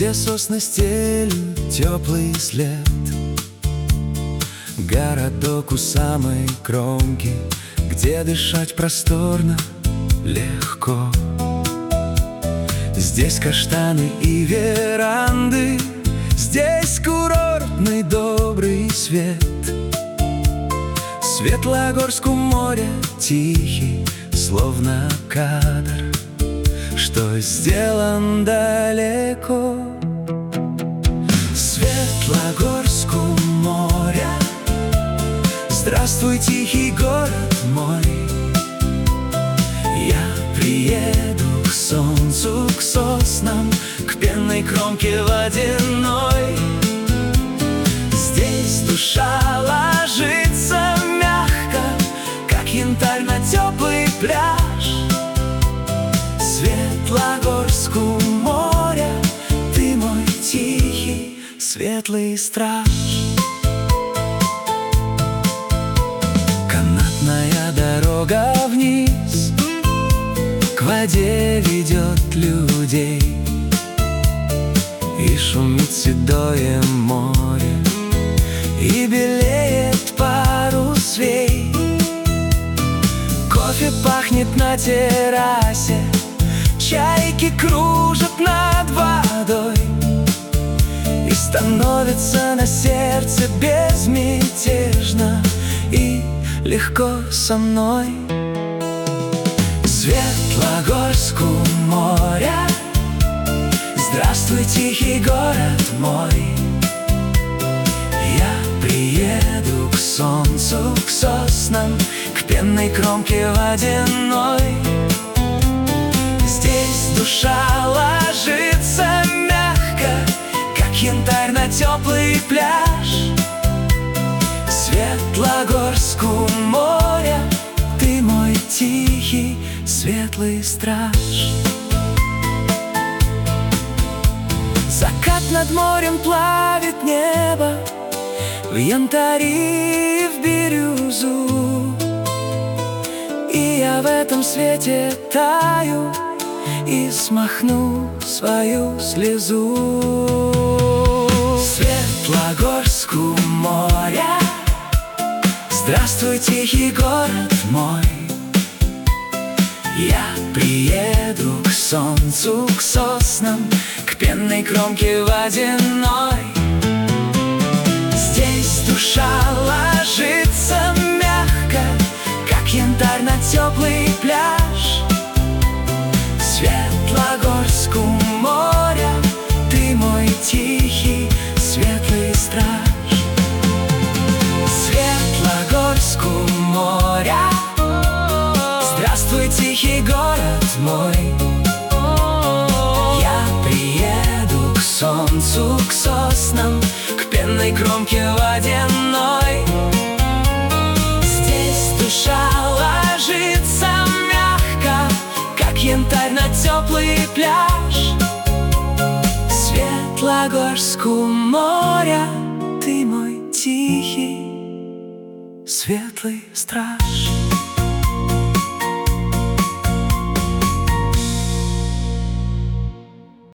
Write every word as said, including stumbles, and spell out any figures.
где сосны стелют теплый след. Городок у самой кромки, где дышать просторно, легко. Здесь каштаны и веранды, здесь курортный добрый свет. Светлогорск у моря тихий, словно кадр, что сделан далеко. Светлогорск у моря, здравствуй, тихий город мой. Я приеду к солнцу, к соснам, к пенной кромке водяной. Здесь душа ложится мягко, как янтарь на теплый пляж. Светлогорск у моря, ты мой тихий, светлый страж. Канатная дорога вниз к воде ведет людей, и шумит седое море, и белеет парус вей. Кофе пахнет на террасе, чайки кружат над водой, и становится на сердце безмятежно и легко со мной. Светлогорск у моря, здравствуй, тихий город мой. Я приеду к солнцу, к соснам, к пенной кромке водяной. Здесь душа ложится мягко, как янтарь на теплый пляж. Светлогорск у моря, ты мой тихий, светлый страж. Закат над морем плавит небо в янтари и в бирюзу, и я в этом свете таю и смахну свою слезу. Светлогорск у моря, здравствуй, тихий город мой. Я приеду к солнцу, к соснам, к пенной кромке водяной. Здесь душа ложится мягко, как янтарь на теплый пляж. Светлогорск у моря, ты мой тихий, светлый страж. Светлогорск у моря, здравствуй, тихий город мой. Я приеду к солнцу, к соснам, к пенной кромке водяной. Здесь душа ложится мягко, как янтарь на теплый пляж. Светлогорск у моря, ты мой тихий, светлый страж.